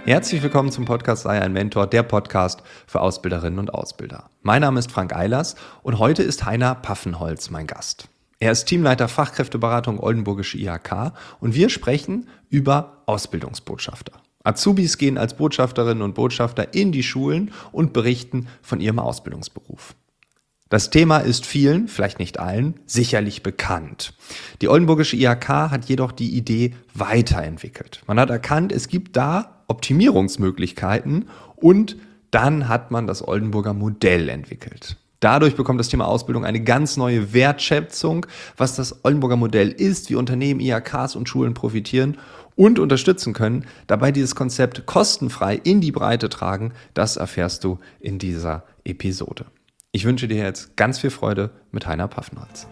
Herzlich willkommen zum Podcast Sei ein Mentor, der Podcast für Ausbilderinnen und Ausbilder. Mein Name ist Frank Eilers und heute ist Heiner Paffenholz mein Gast. Er ist Teamleiter Fachkräfteberatung Oldenburgische IHK und wir sprechen über Ausbildungsbotschafter. Azubis gehen als Botschafterinnen und Botschafter in die Schulen und berichten von ihrem Ausbildungsberuf. Das Thema ist vielen, vielleicht nicht allen, sicherlich bekannt. Die Oldenburgische IHK hat jedoch die Idee weiterentwickelt. Man hat erkannt, es gibt da Optimierungsmöglichkeiten und dann hat man das Oldenburger Modell entwickelt. Dadurch bekommt das Thema Ausbildung eine ganz neue Wertschätzung, was das Oldenburger Modell ist, wie Unternehmen, IHKs und Schulen profitieren und unterstützen können, dabei dieses Konzept kostenfrei in die Breite tragen. Das erfährst du in dieser Episode. Ich wünsche dir jetzt ganz viel Freude mit Heiner Paffenholz.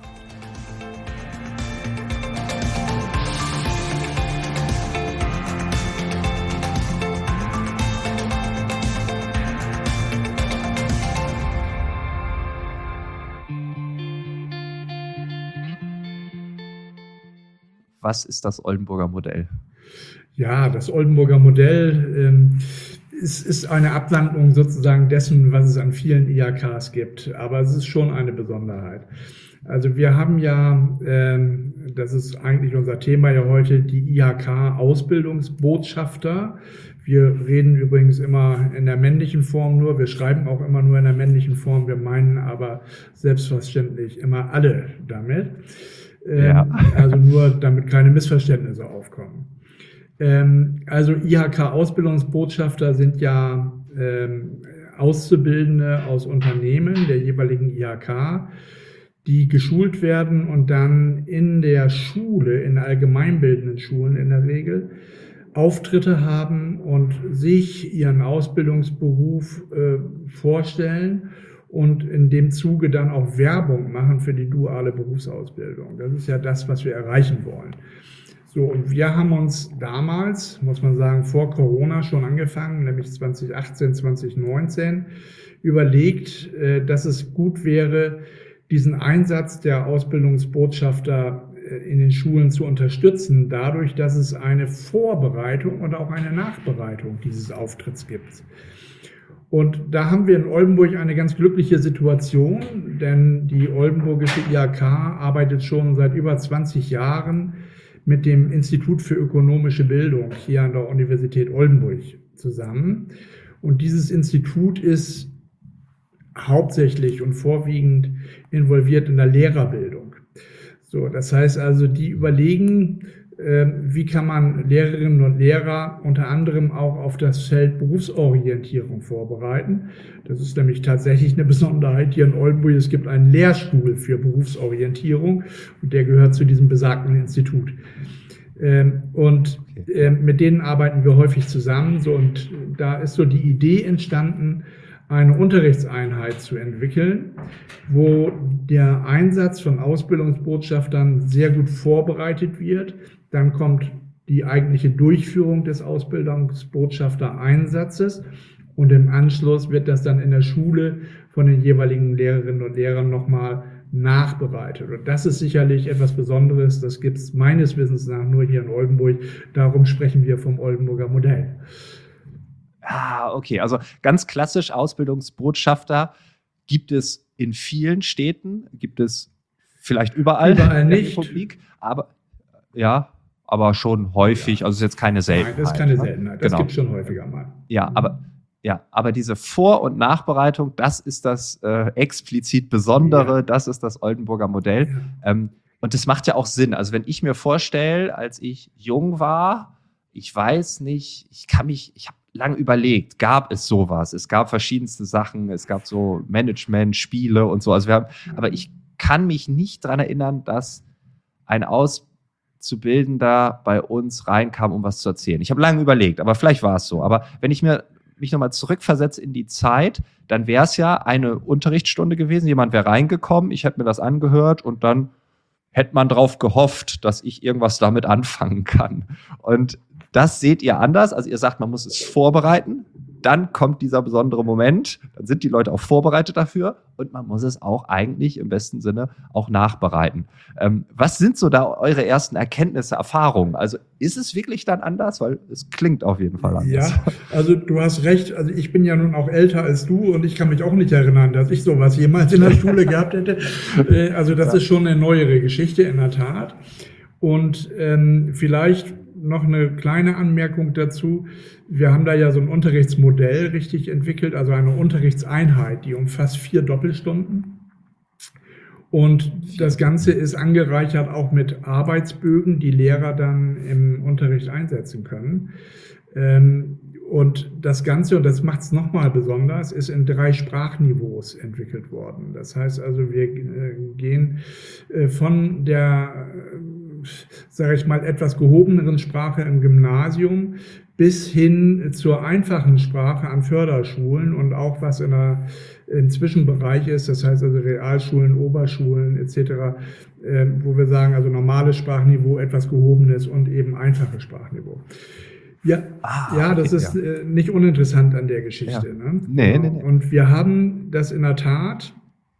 Was ist das Oldenburger Modell? Ja, das Oldenburger Modell ist eine Abwandlung sozusagen dessen, was es an vielen IHKs gibt. Aber es ist schon eine Besonderheit. Also wir haben ja, das ist eigentlich unser Thema ja heute, die IHK-Ausbildungsbotschafter. Wir reden übrigens immer in der männlichen Form nur. Wir schreiben auch immer nur in der männlichen Form. Wir meinen aber selbstverständlich immer alle damit. Also nur, damit keine Missverständnisse aufkommen. Also IHK-Ausbildungsbotschafter sind ja Auszubildende aus Unternehmen der jeweiligen IHK, die geschult werden und dann in der Schule, in allgemeinbildenden Schulen in der Regel, Auftritte haben und sich ihren Ausbildungsberuf vorstellen und in dem Zuge dann auch Werbung machen für die duale Berufsausbildung. Das ist ja das, was wir erreichen wollen. So, und wir haben uns damals, muss man sagen, vor Corona schon angefangen, nämlich 2018, 2019, überlegt, dass es gut wäre, diesen Einsatz der Ausbildungsbotschafter in den Schulen zu unterstützen, dadurch, dass es eine Vorbereitung und auch eine Nachbereitung dieses Auftritts gibt. Und da haben wir in Oldenburg eine ganz glückliche Situation, denn die Oldenburgische IHK arbeitet schon seit über 20 Jahren mit dem Institut für ökonomische Bildung hier an der Universität Oldenburg zusammen. Und dieses Institut ist hauptsächlich und vorwiegend involviert in der Lehrerbildung. So, das heißt also, die überlegen, wie kann man Lehrerinnen und Lehrer unter anderem auch auf das Feld Berufsorientierung vorbereiten. Das ist nämlich tatsächlich eine Besonderheit hier in Oldenburg. Es gibt einen Lehrstuhl für Berufsorientierung und der gehört zu diesem besagten Institut. Mit denen arbeiten wir häufig zusammen. So, und da ist so die Idee entstanden, eine Unterrichtseinheit zu entwickeln, wo der Einsatz von Ausbildungsbotschaftern sehr gut vorbereitet wird. Dann kommt die eigentliche Durchführung des Ausbildungsbotschafter-Einsatzes und im Anschluss wird das dann in der Schule von den jeweiligen Lehrerinnen und Lehrern nochmal nachbereitet. Und das ist sicherlich etwas Besonderes. Das gibt es meines Wissens nach nur hier in Oldenburg. Darum sprechen wir vom Oldenburger Modell. Ah, okay. Also ganz klassisch Ausbildungsbotschafter gibt es in vielen Städten, gibt es vielleicht überall in der Republik, aber schon häufig, also ist jetzt keine Seltenheit. Nein, das ist keine Seltenheit, das gibt es schon häufiger mal. Aber diese Vor- und Nachbereitung, das ist das explizit Besondere, das ist das Oldenburger Modell. Ja. Und das macht ja auch Sinn. Also wenn ich mir vorstelle, als ich jung war, ich weiß nicht, ich habe lang überlegt, gab es sowas? Es gab verschiedenste Sachen, es gab so Management, Spiele und so. Also aber ich kann mich nicht daran erinnern, dass ein Auszubildender bei uns reinkam, um was zu erzählen. Ich habe lange überlegt, aber vielleicht war es so. Aber wenn ich mich nochmal zurückversetze in die Zeit, dann wäre es ja eine Unterrichtsstunde gewesen. Jemand wäre reingekommen, ich hätte mir das angehört und dann hätte man drauf gehofft, dass ich irgendwas damit anfangen kann. Und das seht ihr anders. Also ihr sagt, man muss es vorbereiten. dann kommt dieser besondere Moment, dann sind die Leute auch vorbereitet dafür und man muss es auch eigentlich im besten Sinne auch nachbereiten. Was sind so da eure ersten Erkenntnisse, Erfahrungen? Also ist es wirklich dann anders? Weil es klingt auf jeden Fall anders. Ja, also du hast recht. Also ich bin ja nun auch älter als du und ich kann mich auch nicht erinnern, dass ich sowas jemals in der Schule gehabt hätte. Also das ist schon eine neuere Geschichte in der Tat. Und vielleicht noch eine kleine Anmerkung dazu. Wir haben da ja so ein Unterrichtsmodell richtig entwickelt, also eine Unterrichtseinheit, die umfasst 4 Doppelstunden. Und das Ganze ist angereichert auch mit Arbeitsbögen, die Lehrer dann im Unterricht einsetzen können. Und das Ganze, und das macht es nochmal besonders, ist in 3 Sprachniveaus entwickelt worden. Das heißt also, wir gehen von der, sage ich mal, etwas gehobeneren Sprache im Gymnasium bis hin zur einfachen Sprache an Förderschulen und auch was im Zwischenbereich ist, das heißt also Realschulen, Oberschulen etc., wo wir sagen, also normales Sprachniveau, etwas gehobenes und eben einfaches Sprachniveau. Ja, ja, das ist nicht uninteressant an der Geschichte. Ja. Ne? Nee. Und wir haben das in der Tat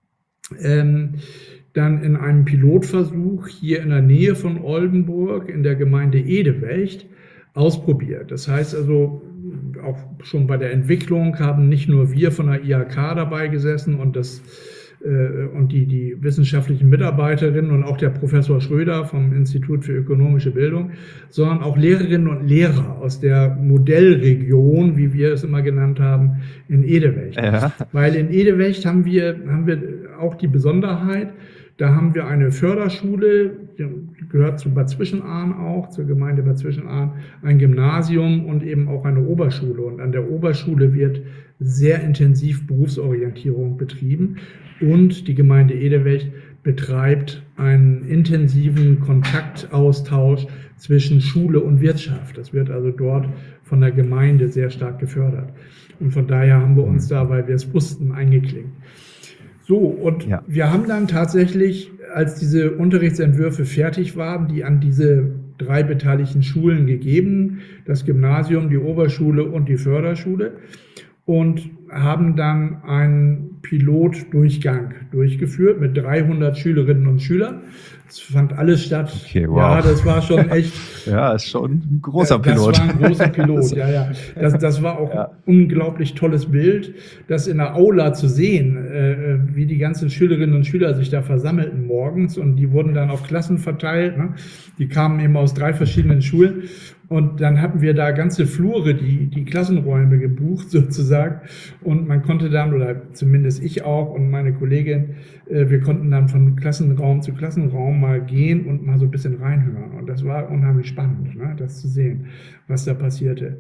dann in einem Pilotversuch hier in der Nähe von Oldenburg in der Gemeinde Edewecht ausprobiert. Das heißt also, auch schon bei der Entwicklung haben nicht nur wir von der IHK dabei gesessen und die wissenschaftlichen Mitarbeiterinnen und auch der Professor Schröder vom Institut für ökonomische Bildung, sondern auch Lehrerinnen und Lehrer aus der Modellregion, wie wir es immer genannt haben, in Edewecht. Ja. Weil in Edewecht haben wir auch die Besonderheit, da haben wir eine Förderschule, die gehört zu Bad Zwischenahn auch, zur Gemeinde Bad Zwischenahn, ein Gymnasium und eben auch eine Oberschule. Und an der Oberschule wird sehr intensiv Berufsorientierung betrieben. Und die Gemeinde Edewecht betreibt einen intensiven Kontaktaustausch zwischen Schule und Wirtschaft. Das wird also dort von der Gemeinde sehr stark gefördert. Und von daher haben wir uns da, weil wir es wussten, eingeklinkt. So, und wir haben dann tatsächlich, als diese Unterrichtsentwürfe fertig waren, die an diese 3 beteiligten Schulen gegeben, das Gymnasium, die Oberschule und die Förderschule, und haben dann einen Pilotdurchgang durchgeführt mit 300 Schülerinnen und Schülern. Es fand alles statt. Okay, wow. Ja, das war schon echt. Ja, ist schon ein großer Pilot. Das war ein großer Pilot, ja. Das war auch ein unglaublich tolles Bild, das in der Aula zu sehen, wie die ganzen Schülerinnen und Schüler sich da versammelten morgens, und die wurden dann auf Klassen verteilt. Ne? Die kamen eben aus 3 verschiedenen Schulen. Und dann hatten wir da ganze Flure, die Klassenräume gebucht sozusagen. Und man konnte dann, oder zumindest ich auch und meine Kollegin, wir konnten dann von Klassenraum zu Klassenraum mal gehen und mal so ein bisschen reinhören. Und das war unheimlich spannend, ne, das zu sehen, was da passierte.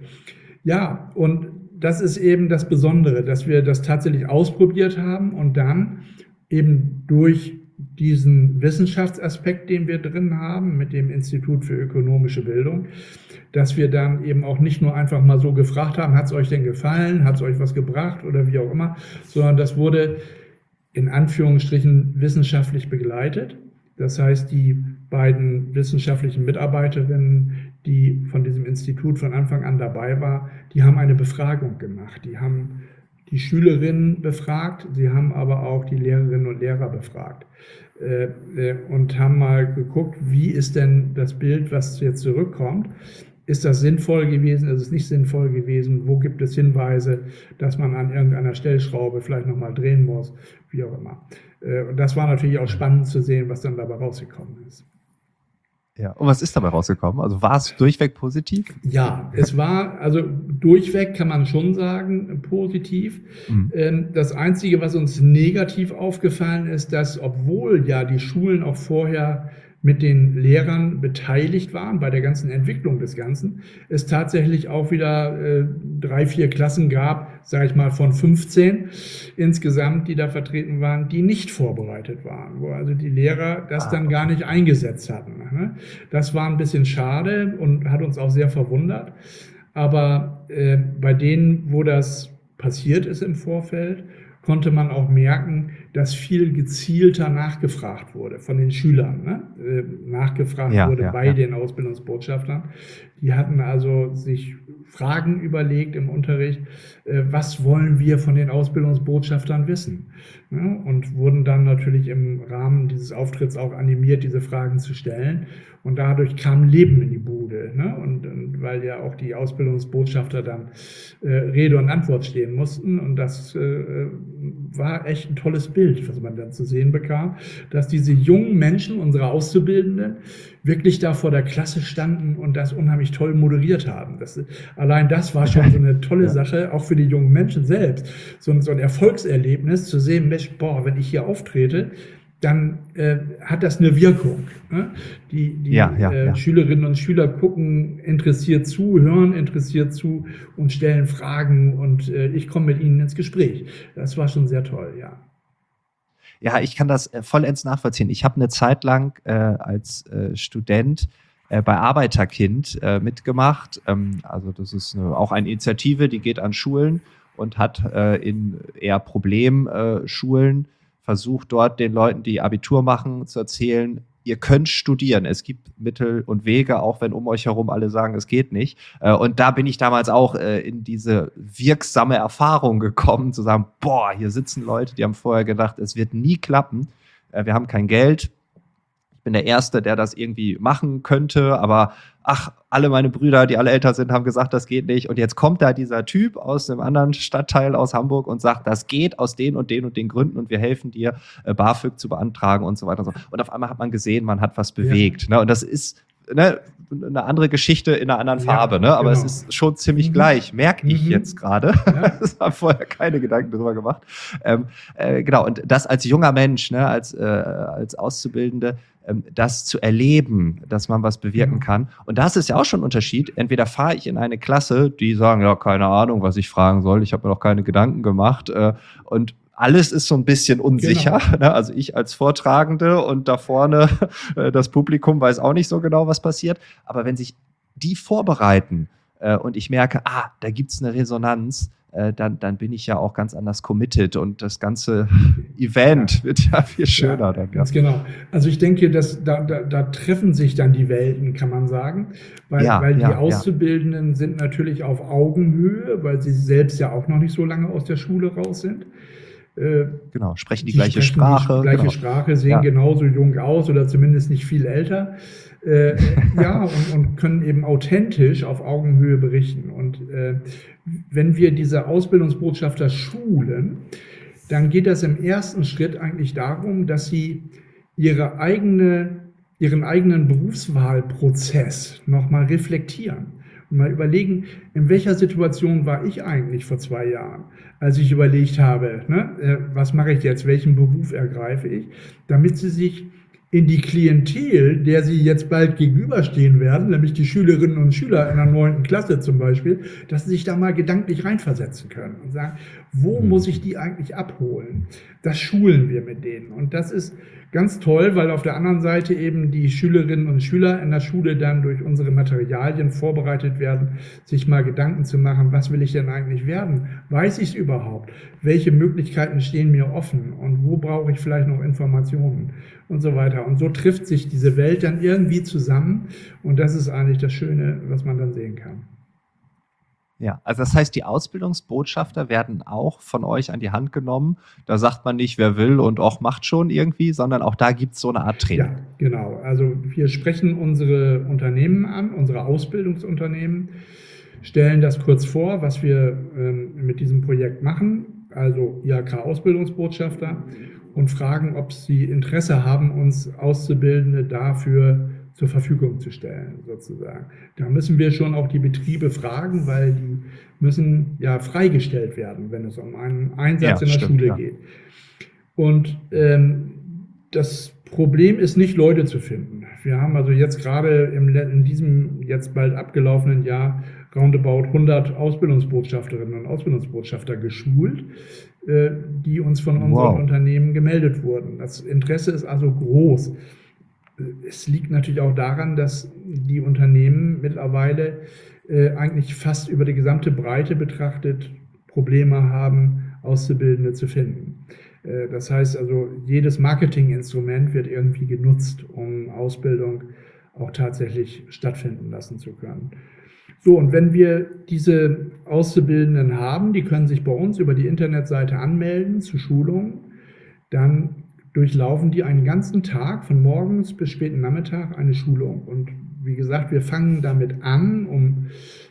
Ja, und das ist eben das Besondere, dass wir das tatsächlich ausprobiert haben und dann eben durch diesen Wissenschaftsaspekt, den wir drin haben, mit dem Institut für ökonomische Bildung, dass wir dann eben auch nicht nur einfach mal so gefragt haben, hat es euch denn gefallen, hat es euch was gebracht oder wie auch immer, sondern das wurde in Anführungsstrichen wissenschaftlich begleitet. Das heißt, die beiden wissenschaftlichen Mitarbeiterinnen, die von diesem Institut von Anfang an dabei waren, die haben eine Befragung gemacht. Die haben die Schülerinnen befragt, sie haben aber auch die Lehrerinnen und Lehrer befragt und haben mal geguckt, wie ist denn das Bild, was jetzt zurückkommt. Ist das sinnvoll gewesen, ist es nicht sinnvoll gewesen, wo gibt es Hinweise, dass man an irgendeiner Stellschraube vielleicht nochmal drehen muss, wie auch immer. Und das war natürlich auch spannend zu sehen, was dann dabei rausgekommen ist. Ja, und was ist dabei rausgekommen? Also war es durchweg positiv? Ja, es war, also durchweg kann man schon sagen, positiv. Das Einzige, was uns negativ aufgefallen ist, dass obwohl ja die Schulen auch vorher mit den Lehrern beteiligt waren bei der ganzen Entwicklung des Ganzen, es tatsächlich auch wieder 3, 4 Klassen gab, sage ich mal von 15 insgesamt, die da vertreten waren, die nicht vorbereitet waren, wo also die Lehrer das dann gar nicht eingesetzt hatten. Ne? Das war ein bisschen schade und hat uns auch sehr verwundert, aber bei denen, wo das passiert ist im Vorfeld konnte man auch merken, dass viel gezielter nachgefragt wurde von den Schülern, ne? Nachgefragt Ja, wurde ja, bei ja. den Ausbildungsbotschaftern. Die hatten also sich Fragen überlegt im Unterricht, was wollen wir von den Ausbildungsbotschaftern wissen? Ne? Und wurden dann natürlich im Rahmen dieses Auftritts auch animiert, diese Fragen zu stellen. Und dadurch kam Leben in die Bude. Ne? Und weil ja auch die Ausbildungsbotschafter dann Rede und Antwort stehen mussten. Und das war echt ein tolles Bild, was man dann zu sehen bekam, dass diese jungen Menschen, unsere Auszubildenden, wirklich da vor der Klasse standen und das unheimlich toll moderiert haben. Allein das war schon so eine tolle Ja. Sache, auch für die jungen Menschen selbst. So ein Erfolgserlebnis zu sehen, Mensch, boah, wenn ich hier auftrete, dann hat das eine Wirkung. Ne? Die Schülerinnen und Schüler gucken interessiert zu, hören interessiert zu und stellen Fragen und ich komme mit ihnen ins Gespräch. Das war schon sehr toll, ja. Ja, ich kann das vollends nachvollziehen. Ich habe eine Zeit lang als Student bei Arbeiterkind mitgemacht. Also das ist auch eine Initiative, die geht an Schulen und hat in eher Problemschulen versucht, dort den Leuten, die Abitur machen, zu erzählen, ihr könnt studieren. Es gibt Mittel und Wege, auch wenn um euch herum alle sagen, es geht nicht. Und da bin ich damals auch in diese wirksame Erfahrung gekommen, zu sagen, boah, hier sitzen Leute, die haben vorher gedacht, es wird nie klappen. Wir haben kein Geld. Ich bin der Erste, der das irgendwie machen könnte, aber alle meine Brüder, die alle älter sind, haben gesagt, das geht nicht. Und jetzt kommt da dieser Typ aus einem anderen Stadtteil aus Hamburg und sagt, das geht aus den und den und den Gründen und wir helfen dir, BAföG zu beantragen und so weiter und so. Und auf einmal hat man gesehen, man hat was bewegt. Ja. Ne? Und das ist eine andere Geschichte in einer anderen Farbe, ne? Aber genau. Es ist schon ziemlich gleich, merke ich jetzt gerade. Ja. Das habe vorher keine Gedanken darüber gemacht. Genau, und das als junger Mensch, ne, als Auszubildende, das zu erleben, dass man was bewirken kann. Und das ist ja auch schon ein Unterschied. Entweder fahre ich in eine Klasse, die sagen, ja, keine Ahnung, was ich fragen soll, ich habe mir noch keine Gedanken gemacht und alles ist so ein bisschen unsicher. Genau. Ne? Also ich als Vortragende und da vorne das Publikum weiß auch nicht so genau, was passiert. Aber wenn sich die vorbereiten und ich merke, da gibt's eine Resonanz, dann bin ich ja auch ganz anders committed und das ganze Event wird ja viel schöner. Ja, ganz genau. Also ich denke, dass da treffen sich dann die Welten, kann man sagen, weil die Auszubildenden sind natürlich auf Augenhöhe, weil sie selbst ja auch noch nicht so lange aus der Schule raus sind. Genau, sprechen die gleiche Sprache. Die gleiche Sprache, sehen genauso jung aus oder zumindest nicht viel älter. Und können eben authentisch auf Augenhöhe berichten. Und wenn wir diese Ausbildungsbotschafter schulen, dann geht das im ersten Schritt eigentlich darum, dass sie ihren eigenen Berufswahlprozess nochmal reflektieren und mal überlegen, in welcher Situation war ich eigentlich vor 2 Jahren, als ich überlegt habe, was mache ich jetzt, welchen Beruf ergreife ich, damit sie sich in die Klientel, der sie jetzt bald gegenüberstehen werden, nämlich die Schülerinnen und Schüler in der 9. Klasse zum Beispiel, dass sie sich da mal gedanklich reinversetzen können und sagen, wo muss ich die eigentlich abholen? Das schulen wir mit denen. Und das ist ganz toll, weil auf der anderen Seite eben die Schülerinnen und Schüler in der Schule dann durch unsere Materialien vorbereitet werden, sich mal Gedanken zu machen, was will ich denn eigentlich werden? Weiß ich es überhaupt? Welche Möglichkeiten stehen mir offen? Und wo brauche ich vielleicht noch Informationen? Und so weiter. Und so trifft sich diese Welt dann irgendwie zusammen. Und das ist eigentlich das Schöne, was man dann sehen kann. Ja, also das heißt, die Ausbildungsbotschafter werden auch von euch an die Hand genommen. Da sagt man nicht, wer will und auch macht schon irgendwie, sondern auch da gibt es so eine Art Training. Ja, genau. Also wir sprechen unsere Unternehmen an, unsere Ausbildungsunternehmen, stellen das kurz vor, was wir mit diesem Projekt machen, also IHK-Ausbildungsbotschafter, und fragen, ob sie Interesse haben, uns Auszubildende dafür zur Verfügung zu stellen, sozusagen. Da müssen wir schon auch die Betriebe fragen, weil die müssen ja freigestellt werden, wenn es um einen Einsatz in der Schule geht. Und das Problem ist nicht, Leute zu finden. Wir haben also jetzt gerade in diesem jetzt bald abgelaufenen Jahr roundabout 100 Ausbildungsbotschafterinnen und Ausbildungsbotschafter geschult, die uns von unseren Unternehmen gemeldet wurden. Das Interesse ist also groß. Es liegt natürlich auch daran, dass die Unternehmen mittlerweile eigentlich fast über die gesamte Breite betrachtet Probleme haben, Auszubildende zu finden. Das heißt also, jedes Marketinginstrument wird irgendwie genutzt, um Ausbildung auch tatsächlich stattfinden lassen zu können. So, und wenn wir diese Auszubildenden haben, die können sich bei uns über die Internetseite anmelden zu Schulungen, dann durchlaufen die einen ganzen Tag von morgens bis späten Nachmittag eine Schulung. Und wie gesagt, wir fangen damit an, um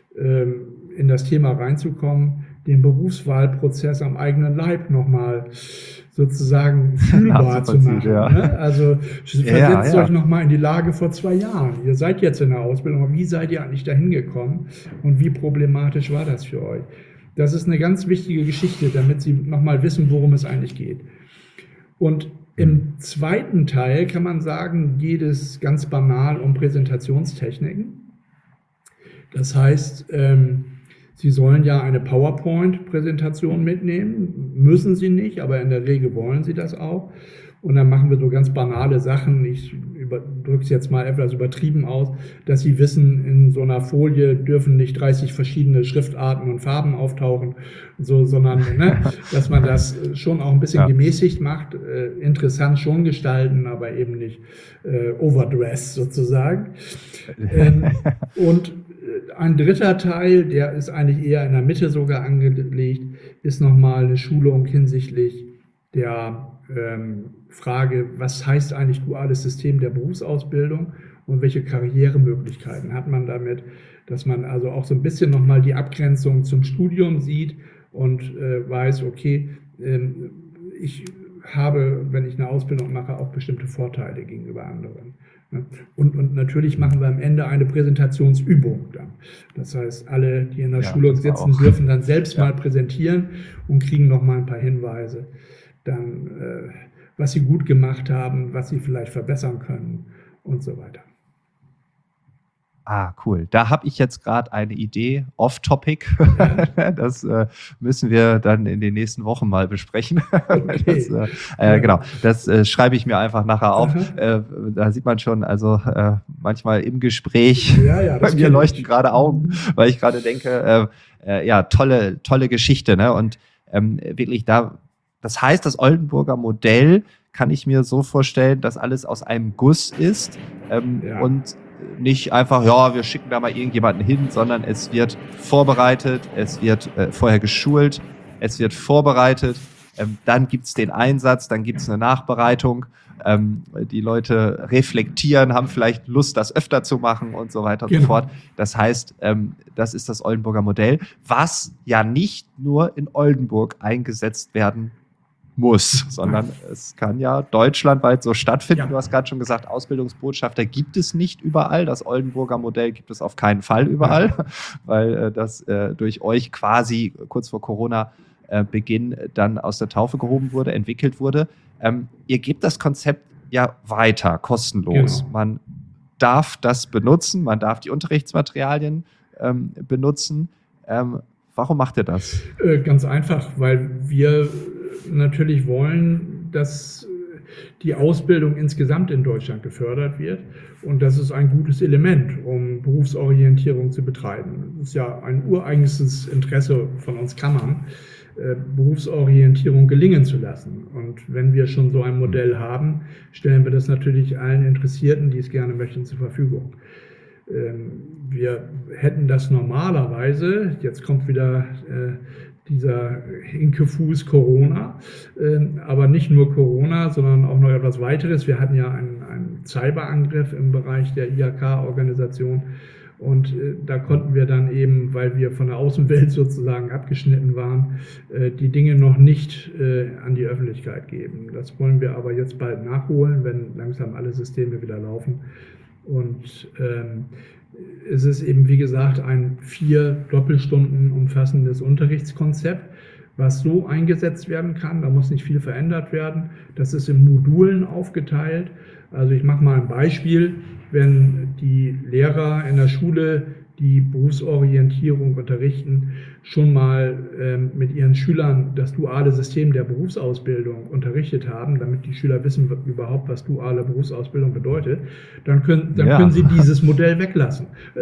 in das Thema reinzukommen, den Berufswahlprozess am eigenen Leib nochmal sozusagen fühlbar zu machen. Ja. Ne? Also versetzt euch nochmal in die Lage vor 2 Jahren. Ihr seid jetzt in der Ausbildung, aber wie seid ihr eigentlich dahin gekommen und wie problematisch war das für euch? Das ist eine ganz wichtige Geschichte, damit Sie nochmal wissen, worum es eigentlich geht. Und im zweiten Teil kann man sagen, geht es ganz banal um Präsentationstechniken. Das heißt, Sie sollen ja eine PowerPoint-Präsentation mitnehmen, müssen Sie nicht, aber in der Regel wollen Sie das auch. Und dann machen wir so ganz banale Sachen, ich drücke es jetzt mal etwas übertrieben aus, dass Sie wissen, in so einer Folie dürfen nicht 30 verschiedene Schriftarten und Farben auftauchen, so, sondern dass man das schon auch ein bisschen gemäßigt macht, interessant schon gestalten, aber eben nicht overdressed sozusagen. Und ein dritter Teil, der ist eigentlich eher in der Mitte sogar angelegt, ist nochmal eine Schulung hinsichtlich der Frage, was heißt eigentlich duales System der Berufsausbildung und welche Karrieremöglichkeiten hat man damit, dass man also auch so ein bisschen nochmal die Abgrenzung zum Studium sieht und weiß, okay, ich habe, wenn ich eine Ausbildung mache, auch bestimmte Vorteile gegenüber anderen. Und natürlich machen wir am Ende eine Präsentationsübung dann. Das heißt, alle, die in der Schulung sitzen, dürfen dann selbst mal präsentieren und kriegen nochmal ein paar Hinweise, dann, was sie gut gemacht haben, was sie vielleicht verbessern können und so weiter. Ah, cool. Da habe ich jetzt gerade eine Idee, off-topic. Das müssen wir dann in den nächsten Wochen mal besprechen. Okay. Genau, das schreibe ich mir einfach nachher auf. Da sieht man schon, also manchmal im Gespräch, bei mir leuchten gerade Augen, weil ich gerade denke, tolle Geschichte. Ne? Und wirklich das heißt, das Oldenburger Modell kann ich mir so vorstellen, dass alles aus einem Guss ist und nicht einfach, wir schicken da mal irgendjemanden hin, sondern es wird vorbereitet, es wird vorher geschult, es wird vorbereitet, dann gibt's den Einsatz, dann gibt's eine Nachbereitung, die Leute reflektieren, haben vielleicht Lust, das öfter zu machen und so weiter und so fort. Das heißt, das ist das Oldenburger Modell, was ja nicht nur in Oldenburg eingesetzt werden muss, sondern es kann ja deutschlandweit so stattfinden. Du hast gerade schon gesagt, Ausbildungsbotschafter gibt es nicht überall. Das Oldenburger Modell gibt es auf keinen Fall überall, weil das durch euch quasi kurz vor Corona-Beginn dann aus der Taufe gehoben wurde, entwickelt wurde. Ihr gebt das Konzept ja weiter, kostenlos. Genau. Man darf das benutzen, man darf die Unterrichtsmaterialien benutzen. Warum macht ihr das? Ganz einfach, weil wir natürlich wollen, dass die Ausbildung insgesamt in Deutschland gefördert wird und das ist ein gutes Element, um Berufsorientierung zu betreiben. Das ist ja ein ureigenstes Interesse von uns Kammern, Berufsorientierung gelingen zu lassen. Und wenn wir schon so ein Modell haben, stellen wir das natürlich allen Interessierten, die es gerne möchten, zur Verfügung. Wir hätten das normalerweise, jetzt kommt wieder dieser Hinkefuß Corona, aber nicht nur Corona, sondern auch noch etwas weiteres. Wir hatten ja einen Cyberangriff im Bereich der IHK-Organisation und da konnten wir dann eben, weil wir von der Außenwelt sozusagen abgeschnitten waren, die Dinge noch nicht an die Öffentlichkeit geben. Das wollen wir aber jetzt bald nachholen, wenn langsam alle Systeme wieder laufen. Und es ist eben, wie gesagt, ein 4 Doppelstunden umfassendes Unterrichtskonzept, was so eingesetzt werden kann. Da muss nicht viel verändert werden. Das ist in Modulen aufgeteilt. Also ich mache mal ein Beispiel. Wenn die Lehrer in der Schule die Berufsorientierung unterrichten, schon mal mit ihren Schülern das duale System der Berufsausbildung unterrichtet haben, damit die Schüler wissen überhaupt, was duale Berufsausbildung bedeutet, dann können sie dieses Modul weglassen.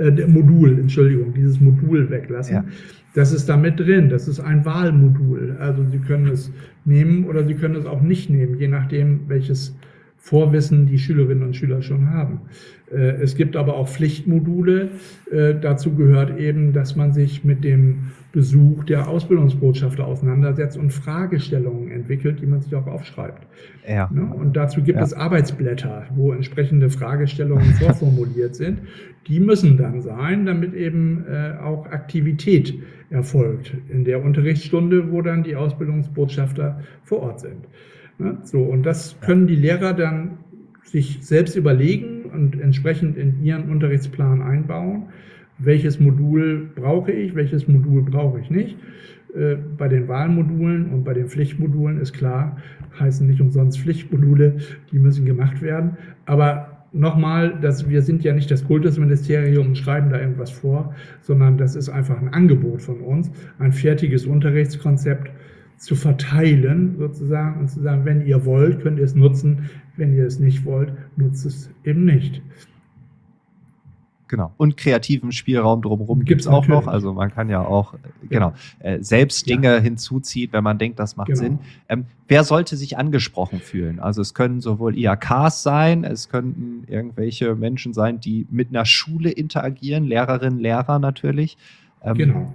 Ja. Das ist da mit drin, das ist ein Wahlmodul. Also Sie können es nehmen oder Sie können es auch nicht nehmen, je nachdem, welches Vorwissen die Schülerinnen und Schüler schon haben. Es gibt aber auch Pflichtmodule. Dazu gehört eben, dass man sich mit dem Besuch der Ausbildungsbotschafter auseinandersetzt und Fragestellungen entwickelt, die man sich auch aufschreibt. Ja. Und dazu gibt es Arbeitsblätter, wo entsprechende Fragestellungen vorformuliert sind. Die müssen dann sein, damit eben auch Aktivität erfolgt in der Unterrichtsstunde, wo dann die Ausbildungsbotschafter vor Ort sind. So, und das können die Lehrer dann sich selbst überlegen und entsprechend in ihren Unterrichtsplan einbauen. Welches Modul brauche ich, welches Modul brauche ich nicht. Bei den Wahlmodulen und bei den Pflichtmodulen ist klar, heißen nicht umsonst Pflichtmodule, die müssen gemacht werden. Aber nochmal, wir sind ja nicht das Kultusministerium und schreiben da irgendwas vor, sondern das ist einfach ein Angebot von uns, ein fertiges Unterrichtskonzept zu verteilen sozusagen und zu sagen, wenn ihr wollt, könnt ihr es nutzen, wenn ihr es nicht wollt, nutzt es eben nicht. Genau. Und kreativen Spielraum drumherum gibt es auch noch. Also man kann ja auch selbst Dinge hinzuziehen, wenn man denkt, das macht Sinn. Wer sollte sich angesprochen fühlen? Also es können sowohl IHKs sein, es könnten irgendwelche Menschen sein, die mit einer Schule interagieren, Lehrerinnen, Lehrer natürlich. Genau.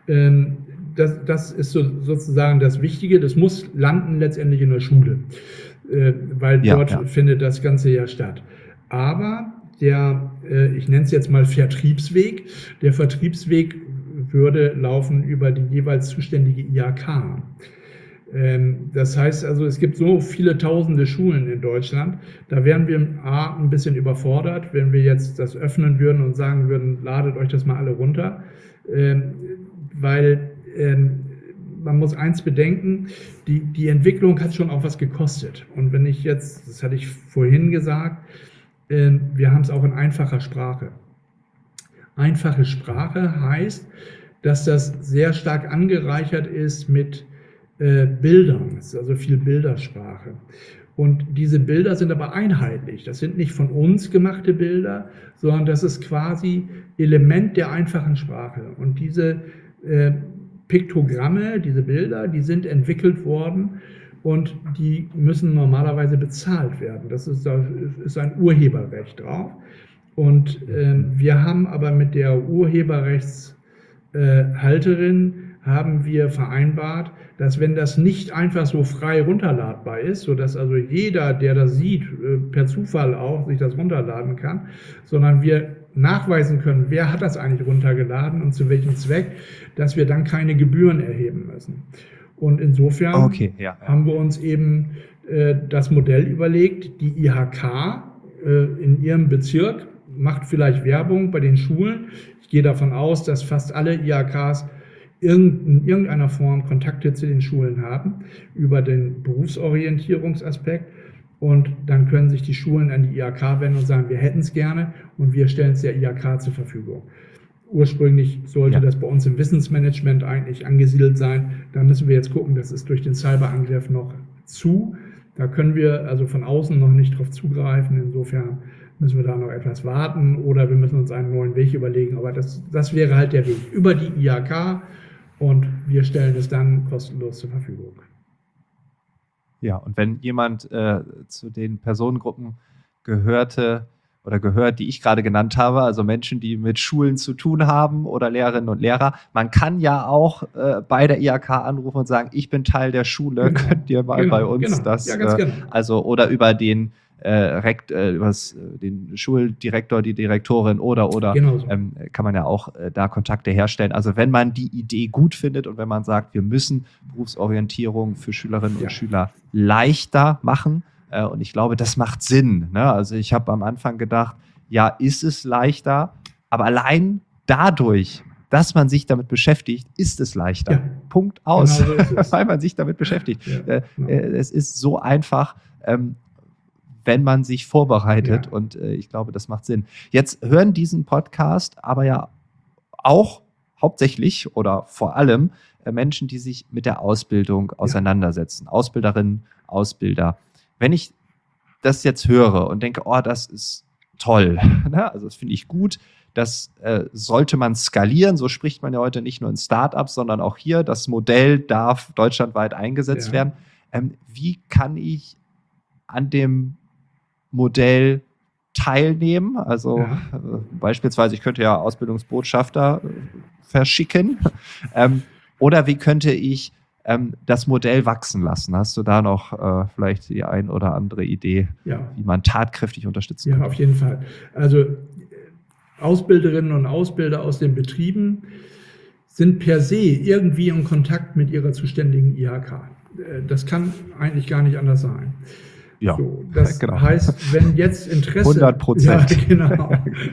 Das ist sozusagen das Wichtige. Das muss landen letztendlich in der Schule, weil dort findet das Ganze ja statt. Aber ich nenne es jetzt mal Vertriebsweg. Der Vertriebsweg würde laufen über die jeweils zuständige IHK. Das heißt also, es gibt so viele tausende Schulen in Deutschland, da wären wir ein bisschen überfordert, wenn wir jetzt das öffnen würden und sagen würden, ladet euch das mal alle runter, weil man muss eins bedenken, die Entwicklung hat schon auch was gekostet. Und wenn ich jetzt, das hatte ich vorhin gesagt, wir haben es auch in einfacher Sprache. Einfache Sprache heißt, dass das sehr stark angereichert ist mit Bildern. Es ist also viel Bildersprache. Und diese Bilder sind aber einheitlich. Das sind nicht von uns gemachte Bilder, sondern das ist quasi Element der einfachen Sprache. Und diese Piktogramme, diese Bilder, die sind entwickelt worden und die müssen normalerweise bezahlt werden. Da ist ein Urheberrecht drauf. Und wir haben aber mit der Urheberrechtshalterin haben wir vereinbart, dass wenn das nicht einfach so frei runterladbar ist, sodass also jeder, der das sieht, per Zufall auch sich das runterladen kann, sondern wir nachweisen können, wer hat das eigentlich runtergeladen und zu welchem Zweck, dass wir dann keine Gebühren erheben müssen. Und insofern haben wir uns eben das Modell überlegt, die IHK in ihrem Bezirk macht vielleicht Werbung bei den Schulen. Ich gehe davon aus, dass fast alle IHKs in irgendeiner Form Kontakte zu den Schulen haben über den Berufsorientierungsaspekt. Und dann können sich die Schulen an die IHK wenden und sagen, wir hätten es gerne und wir stellen es der IHK zur Verfügung. Ursprünglich sollte das bei uns im Wissensmanagement eigentlich angesiedelt sein. Da müssen wir jetzt gucken, das ist durch den Cyberangriff noch zu. Da können wir also von außen noch nicht drauf zugreifen. Insofern müssen wir da noch etwas warten oder wir müssen uns einen neuen Weg überlegen. Aber das wäre halt der Weg über die IHK und wir stellen es dann kostenlos zur Verfügung. Ja, und wenn jemand zu den Personengruppen gehört, die ich gerade genannt habe, also Menschen, die mit Schulen zu tun haben oder Lehrerinnen und Lehrer, man kann ja auch bei der IHK anrufen und sagen, ich bin Teil der Schule, könnt ihr mal bei uns das, also oder über den den Schuldirektor, die Direktorin oder kann man ja auch da Kontakte herstellen. Also wenn man die Idee gut findet und wenn man sagt, wir müssen Berufsorientierung für Schülerinnen und Schüler leichter machen, und ich glaube, das macht Sinn. Ne? Also ich habe am Anfang gedacht, ja, ist es leichter, aber allein dadurch, dass man sich damit beschäftigt, ist es leichter. Ja. Punkt aus, genau so weil man sich damit beschäftigt. Ja, es ist so einfach, wenn man sich vorbereitet und ich glaube, das macht Sinn. Jetzt hören diesen Podcast aber ja auch hauptsächlich oder vor allem Menschen, die sich mit der Ausbildung auseinandersetzen. Ausbilderinnen, Ausbilder. Wenn ich das jetzt höre und denke, oh, das ist toll, ne? Also das finde ich gut, das sollte man skalieren, so spricht man ja heute nicht nur in Startups, sondern auch hier, das Modell darf deutschlandweit eingesetzt werden. Wie kann ich an dem Modell teilnehmen? Also beispielsweise, ich könnte ja Ausbildungsbotschafter verschicken. Oder wie könnte ich das Modell wachsen lassen? Hast du da noch vielleicht die ein oder andere Idee, wie man tatkräftig unterstützen kann? Ja, auf jeden Fall. Also Ausbilderinnen und Ausbilder aus den Betrieben sind per se irgendwie in Kontakt mit ihrer zuständigen IHK. Das kann eigentlich gar nicht anders sein. Ja, so, das heißt, wenn jetzt Interesse 100%. Ja, genau.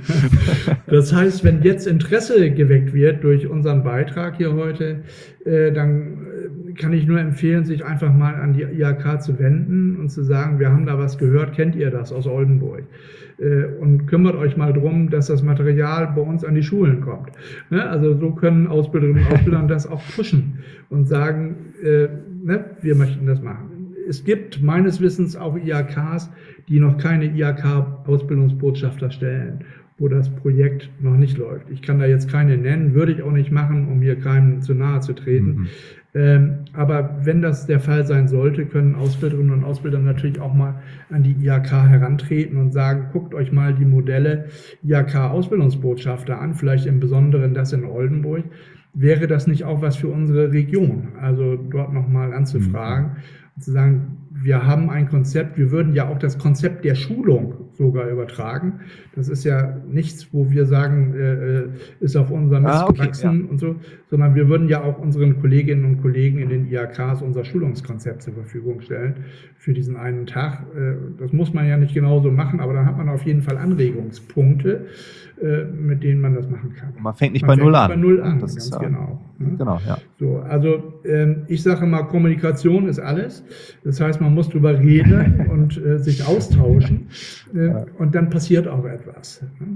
Das heißt, wenn jetzt Interesse geweckt wird durch unseren Beitrag hier heute, dann kann ich nur empfehlen, sich einfach mal an die IHK zu wenden und zu sagen, wir haben da was gehört, kennt ihr das aus Oldenburg? Und kümmert euch mal drum, dass das Material bei uns an die Schulen kommt. Ne? Also so können Ausbilderinnen und Ausbilder das auch pushen und sagen, ne, wir möchten das machen. Es gibt meines Wissens auch IHKs, die noch keine IHK-Ausbildungsbotschafter stellen, wo das Projekt noch nicht läuft. Ich kann da jetzt keine nennen, würde ich auch nicht machen, um hier keinem zu nahe zu treten. Aber wenn das der Fall sein sollte, können Ausbilderinnen und Ausbilder natürlich auch mal an die IHK herantreten und sagen, guckt euch mal die Modelle IHK-Ausbildungsbotschafter an, vielleicht im Besonderen das in Oldenburg. Wäre das nicht auch was für unsere Region? Also dort nochmal anzufragen und zu sagen, wir haben ein Konzept, wir würden ja auch das Konzept der Schulung sogar übertragen. Das ist ja nichts, wo wir sagen, ist auf unserem Mist gewachsen und so, sondern wir würden ja auch unseren Kolleginnen und Kollegen in den IHKs unser Schulungskonzept zur Verfügung stellen für diesen einen Tag. Das muss man ja nicht genauso machen, aber dann hat man auf jeden Fall Anregungspunkte, mit denen man das machen kann. Man fängt nicht bei Null an. Bei Null an, das ganz ist genau. Ne? Genau, ja. So, also ich sage mal, Kommunikation ist alles. Das heißt, man muss drüber reden und sich austauschen und dann passiert auch etwas. Ne?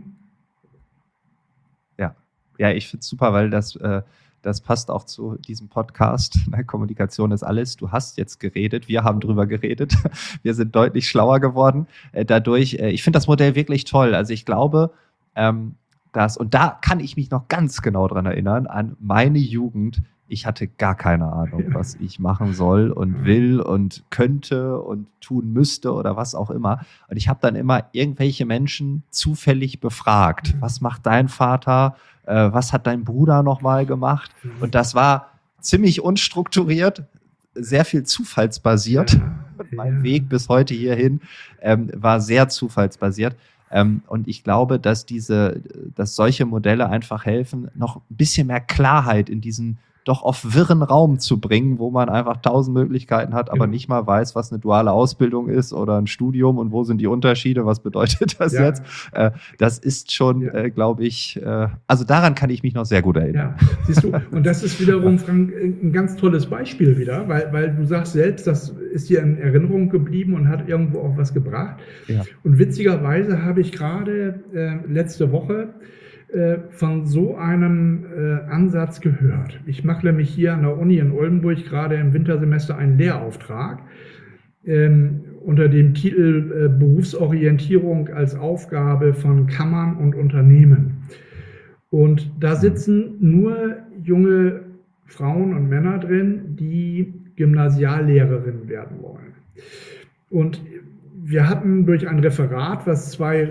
Ja, ich finde es super, weil das passt auch zu diesem Podcast. Kommunikation ist alles. Du hast jetzt geredet, wir haben drüber geredet. Wir sind deutlich schlauer geworden dadurch. Ich finde das Modell wirklich toll. Also ich glaube, und da kann ich mich noch ganz genau dran erinnern, an meine Jugend. Ich hatte gar keine Ahnung, was ich machen soll und will und könnte und tun müsste oder was auch immer. Und ich habe dann immer irgendwelche Menschen zufällig befragt. Was macht dein Vater? Was hat dein Bruder nochmal gemacht? Und das war ziemlich unstrukturiert, sehr viel zufallsbasiert. Und mein Weg bis heute hierhin war sehr zufallsbasiert. Und ich glaube, dass solche Modelle einfach helfen, noch ein bisschen mehr Klarheit in diesen doch auf wirren Raum zu bringen, wo man einfach 1000 Möglichkeiten hat, aber nicht mal weiß, was eine duale Ausbildung ist oder ein Studium und wo sind die Unterschiede, was bedeutet das jetzt? Das ist schon, glaube ich, also daran kann ich mich noch sehr gut erinnern. Ja, siehst du, und das ist wiederum, Frank, ein ganz tolles Beispiel wieder, weil du sagst selbst, das ist dir in Erinnerung geblieben und hat irgendwo auch was gebracht. Ja. Und witzigerweise habe ich gerade letzte Woche von so einem Ansatz gehört. Ich mache nämlich hier an der Uni in Oldenburg gerade im Wintersemester einen Lehrauftrag unter dem Titel Berufsorientierung als Aufgabe von Kammern und Unternehmen. Und da sitzen nur junge Frauen und Männer drin, die Gymnasiallehrerin werden wollen. Und wir hatten durch ein Referat, was zwei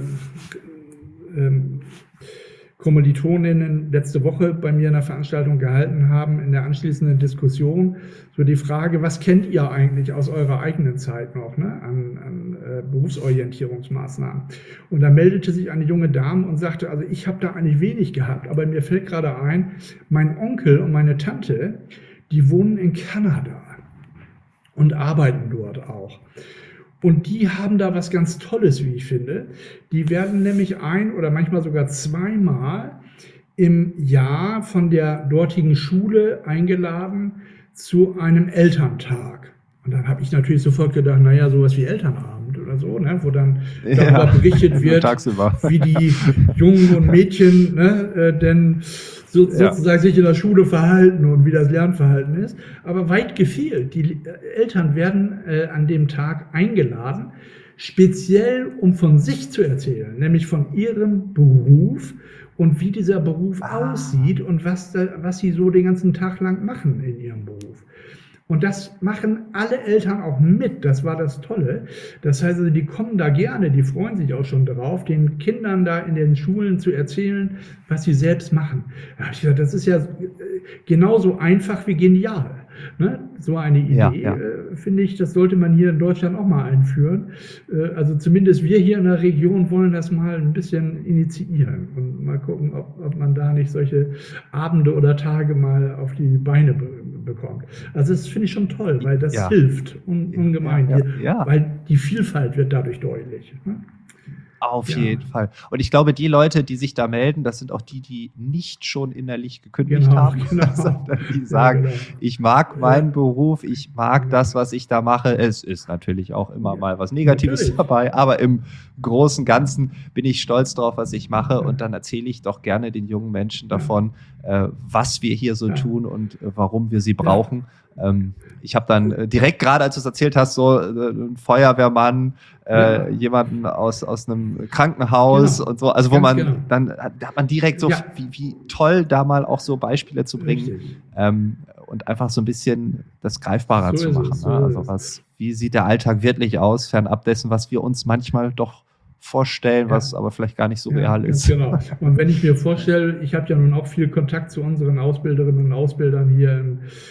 Kommilitoninnen letzte Woche bei mir in der Veranstaltung gehalten haben, in der anschließenden Diskussion, so die Frage, was kennt ihr eigentlich aus eurer eigenen Zeit noch, ne, an Berufsorientierungsmaßnahmen? Und da meldete sich eine junge Dame und sagte, also ich habe da eigentlich wenig gehabt, aber mir fällt gerade ein, mein Onkel und meine Tante, die wohnen in Kanada und arbeiten dort auch. Und die haben da was ganz Tolles, wie ich finde. Die werden nämlich ein oder manchmal sogar zweimal im Jahr von der dortigen Schule eingeladen zu einem Elterntag. Und dann habe ich natürlich sofort gedacht, naja, sowas wie Elternabend oder oder so, ne, wo dann darüber berichtet wird, tagsüber, wie die Jungen und Mädchen, ne, denn sozusagen sich in der Schule verhalten und wie das Lernverhalten ist. Aber weit gefehlt. Die Eltern werden an dem Tag eingeladen, speziell um von sich zu erzählen, nämlich von ihrem Beruf und wie dieser Beruf aussieht und was sie so den ganzen Tag lang machen in ihrem Beruf. Und das machen alle Eltern auch mit. Das war das Tolle. Das heißt, also, die kommen da gerne, die freuen sich auch schon drauf, den Kindern da in den Schulen zu erzählen, was sie selbst machen. Da habe ich gesagt, das ist ja genauso einfach wie genial. Ne? So eine Idee, finde ich, das sollte man hier in Deutschland auch mal einführen. Also zumindest wir hier in der Region wollen das mal ein bisschen initiieren und mal gucken, ob man da nicht solche Abende oder Tage mal auf die Beine bekommt. Also das finde ich schon toll, weil das hilft ungemein, weil die Vielfalt wird dadurch deutlich. Ne? Auf jeden Fall. Und ich glaube, die Leute, die sich da melden, das sind auch die nicht schon innerlich gekündigt haben, sondern die sagen, ich mag meinen Beruf, ich mag das, was ich da mache. Es ist natürlich auch immer mal was Negatives dabei, aber im Großen und Ganzen bin ich stolz drauf, was ich mache, und dann erzähle ich doch gerne den jungen Menschen davon, was wir hier so tun und warum wir sie brauchen. Ich habe dann direkt, gerade als du es erzählt hast, so einen Feuerwehrmann, jemanden aus einem Krankenhaus und so, also wo man dann hat man direkt so, wie toll da mal auch so Beispiele zu bringen, und einfach so ein bisschen das greifbarer zu machen. Also wie sieht der Alltag wirklich aus, fernab dessen, was wir uns manchmal doch vorstellen, was aber vielleicht gar nicht so real ist. Genau. Und wenn ich mir vorstelle, ich habe ja nun auch viel Kontakt zu unseren Ausbilderinnen und Ausbildern hier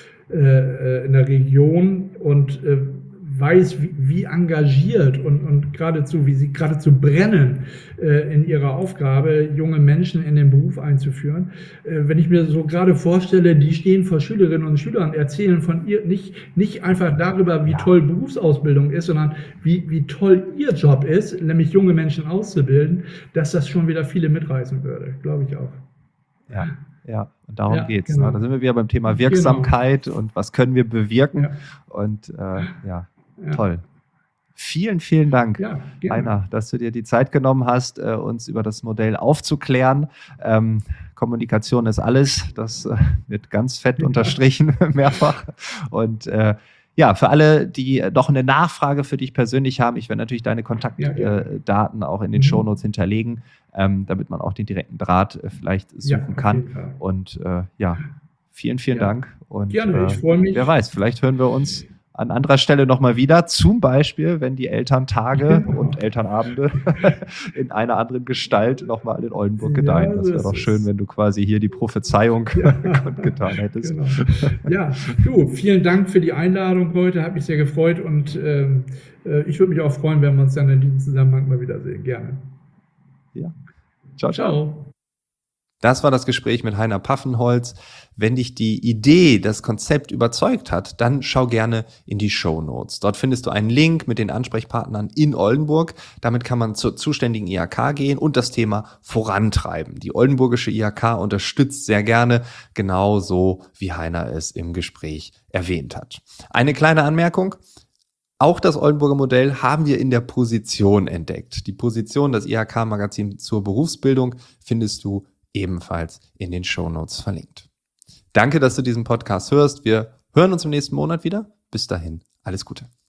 in der Region und weiß, wie engagiert und geradezu, wie sie geradezu brennen in ihrer Aufgabe, junge Menschen in den Beruf einzuführen. Wenn ich mir so gerade vorstelle, die stehen vor Schülerinnen und Schülern, erzählen von ihr nicht einfach darüber, wie toll Berufsausbildung ist, sondern wie toll ihr Job ist, nämlich junge Menschen auszubilden, dass das schon wieder viele mitreißen würde, glaube ich auch. Ja, und darum geht's. Genau. Da sind wir wieder beim Thema Wirksamkeit und was können wir bewirken. Und toll. Vielen, vielen Dank, Heiner, dass du dir die Zeit genommen hast, uns über das Modell aufzuklären. Kommunikation ist alles. Das wird ganz fett unterstrichen, mehrfach. Und für alle, die noch eine Nachfrage für dich persönlich haben, ich werde natürlich deine Kontaktdaten auch in den Shownotes hinterlegen, damit man auch den direkten Draht vielleicht suchen kann. Und vielen, vielen Dank. Und gerne, ich freue mich. Wer weiß, vielleicht hören wir uns an anderer Stelle nochmal wieder, zum Beispiel, wenn die Elterntage und Elternabende in einer anderen Gestalt nochmal in Oldenburg gedeihen. Das wäre doch schön, wenn du quasi hier die Prophezeiung getan hättest. Genau. Ja, du, vielen Dank für die Einladung heute, hat mich sehr gefreut, und ich würde mich auch freuen, wenn wir uns dann in diesem Zusammenhang mal wiedersehen. Gerne. Ja. Ciao. Das war das Gespräch mit Heiner Paffenholz. Wenn dich die Idee, das Konzept überzeugt hat, dann schau gerne in die Shownotes. Dort findest du einen Link mit den Ansprechpartnern in Oldenburg. Damit kann man zur zuständigen IHK gehen und das Thema vorantreiben. Die oldenburgische IHK unterstützt sehr gerne, genauso wie Heiner es im Gespräch erwähnt hat. Eine kleine Anmerkung: Auch das Oldenburger Modell haben wir in der Position entdeckt. Die Position, das IHK-Magazin zur Berufsbildung, findest du ebenfalls in den Shownotes verlinkt. Danke, dass du diesen Podcast hörst. Wir hören uns im nächsten Monat wieder. Bis dahin, alles Gute.